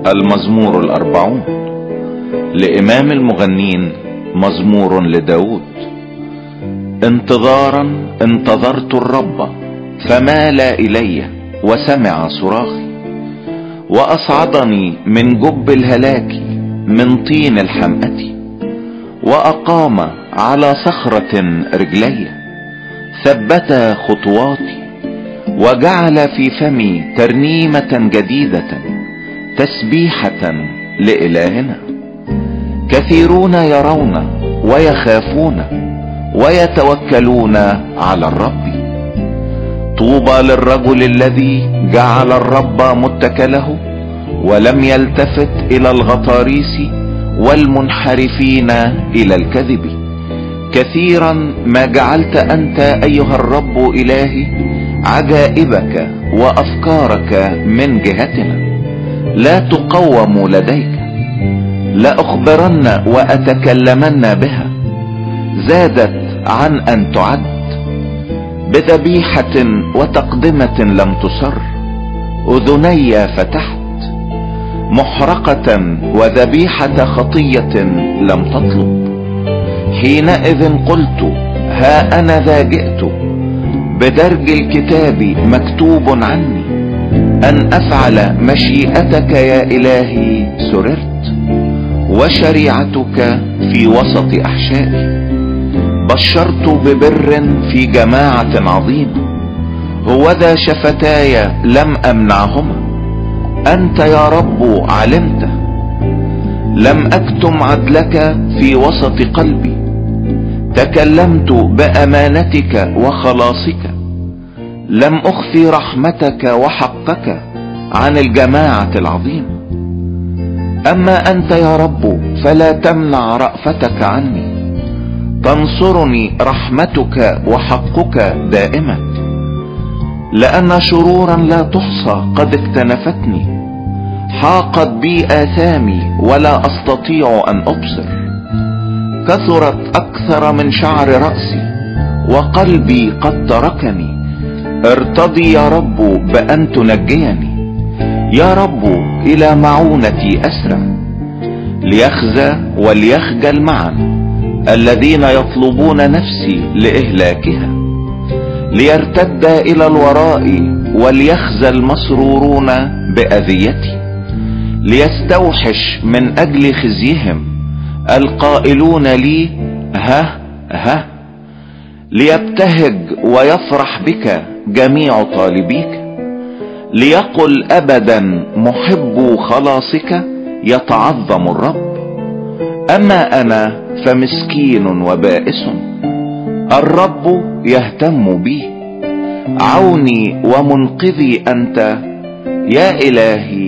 المزمور 40 لإمام المغنين، مزمور لداود. انتظارا انتظرت الرب فمال إلي وسمع صراخي، وأصعدني من جب الهلاك من طين الحمأة، وأقام على صخرة رجلي، ثبت خطواتي، وجعل في فمي ترنيمة جديدة، تسبيحة لإلهنا. كثيرون يرون ويخافون ويتوكلون على الرب. طوبى للرجل الذي جعل الرب متكله، ولم يلتفت إلى الغطاريس والمنحرفين إلى الكذب. كثيرا ما جعلت أنت أيها الرب إلهي عجائبك وأفكارك من جهتنا، لا تقوم لديك. لأخبرن وأتكلمن بها، زادت عن أن تعد. بذبيحة وتقدمة لم تصر، أذني فتحت. محرقة وذبيحة خطية لم تطلب. حينئذ قلت: ها أنا ذا جئت. بدرج الكتاب مكتوب عني أن أفعل مشيئتك يا إلهي. سررت وشريعتك في وسط أحشائي. بشرت ببر في جماعة عظيمة، هوذا شفتاي لم أمنعهما. أنت يا رب علمته، لم أكتم عدلك في وسط قلبي. تكلمت بأمانتك وخلاصك، لم أخفي رحمتك وحقك عن الجماعة العظيمة. أما أنت يا رب فلا تمنع رأفتك عني، تنصرني رحمتك وحقك دائما. لأن شرورا لا تحصى قد اكتنفتني، حاقت بي آثامي ولا أستطيع أن أبصر. كثرت أكثر من شعر رأسي، وقلبي قد تركني. ارتضي يا رب بأن تنجيني، يا رب إلى معونتي أسرع. ليخزى وليخجل معا الذين يطلبون نفسي لإهلاكها. ليرتد إلى الوراء وليخزى المسرورون بأذيتي. ليستوحش من أجل خزيهم القائلون لي: ها ها. ليبتهج ويفرح بك جميع طالبيك. ليقل أبدا محب خلاصك يتعظم الرب. أما أنا فمسكين وبائس، الرب يهتم بي. عوني ومنقذي أنت يا إلهي